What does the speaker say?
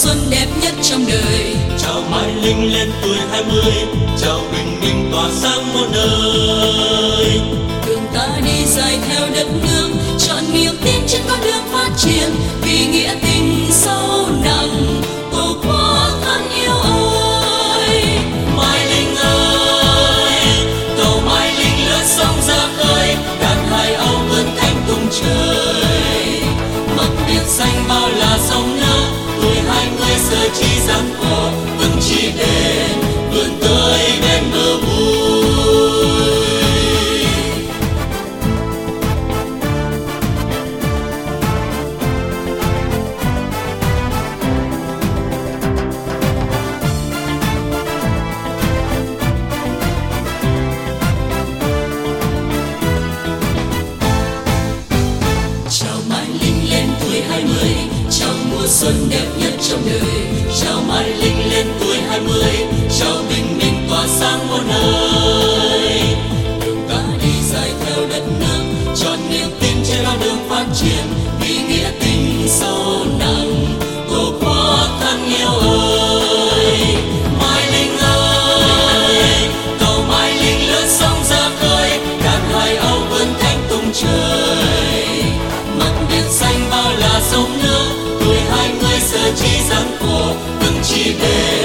xuân đẹp nhất trong đời. Chào Mai Linh lên tuổi 20, chào bình minh tỏa sáng muôn nơi. Đường ta đi dài theo đất nước, chọn niềm tin trên con đường phát triển, vì nghĩa tình sâu nặng, tổ quốc thân yêu ơi. Mai Linh ơi, tàu Mai Linh lướt sóng ra khơi, đàn hải âu vươn cánh tung trời. Mặt biển xanh bao la sông nước, tuổi 20 giờ chỉ gian khổ, vững chỉ bền vươn tới bên bờ vui. Chào Mai Linh lên tuổi 20, chào mùa xuân đẹp nhất trong đời. Chào Mai Linh lên tuổi 20, chào bình minh tỏa sáng muôn nơi. Đường ta đi dài theo đất nước, Chọn niềm tin trên con đường phát triển, vì nghĩa tình sâu nặng, tổ quốc thân yêu ơi. Mai Linh ơi, tàu Mai Linh lướt sóng ra khơi, đàn hải âu vươn cánh tung trời. Mặt biển xanh bao la sông nước, tuổi 20 giờ chỉ gian khổ, vững chỉ bền